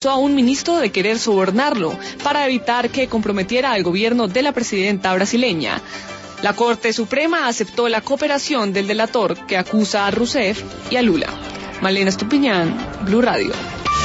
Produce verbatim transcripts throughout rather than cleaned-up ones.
a un ministro de querer sobornarlo para evitar que comprometiera al gobierno de la presidenta brasileña. La Corte Suprema aceptó la cooperación del delator que acusa a Rousseff y a Lula. Malena Estupiñán, Blue Radio.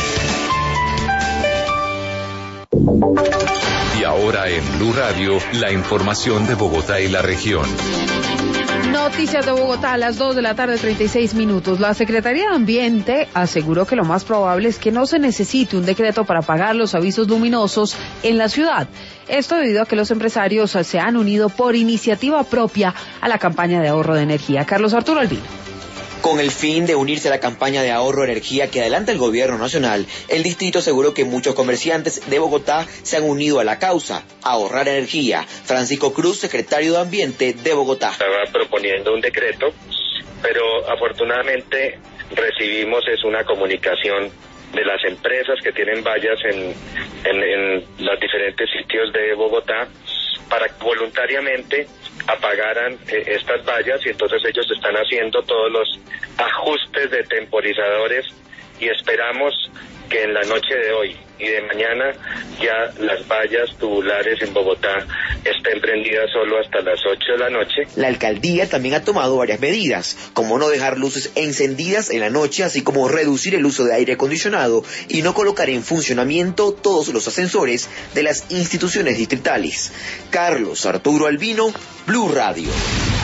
Y ahora en Blue Radio, la información de Bogotá y la región. Noticias de Bogotá a las dos de la tarde, treinta y seis minutos. La Secretaría de Ambiente aseguró que lo más probable es que no se necesite un decreto para apagar los avisos luminosos en la ciudad. Esto debido a que los empresarios se han unido por iniciativa propia a la campaña de ahorro de energía. Carlos Arturo Albino. Con el fin de unirse a la campaña de ahorro de energía que adelanta el gobierno nacional, el distrito aseguró que muchos comerciantes de Bogotá se han unido a la causa, ahorrar energía. Francisco Cruz, secretario de Ambiente de Bogotá. Estaba proponiendo un decreto, pero afortunadamente recibimos es una comunicación de las empresas que tienen vallas en, en, en los diferentes sitios de Bogotá para que voluntariamente apagaran eh, estas vallas, y entonces ellos están haciendo todos los ajustes de temporizadores y esperamos que en la noche de hoy y de mañana ya las vallas tubulares en Bogotá estén prendidas solo hasta las ocho de la noche. La alcaldía también ha tomado varias medidas, como no dejar luces encendidas en la noche, así como reducir el uso de aire acondicionado y no colocar en funcionamiento todos los ascensores de las instituciones distritales. Carlos Arturo Albino, Blue Radio.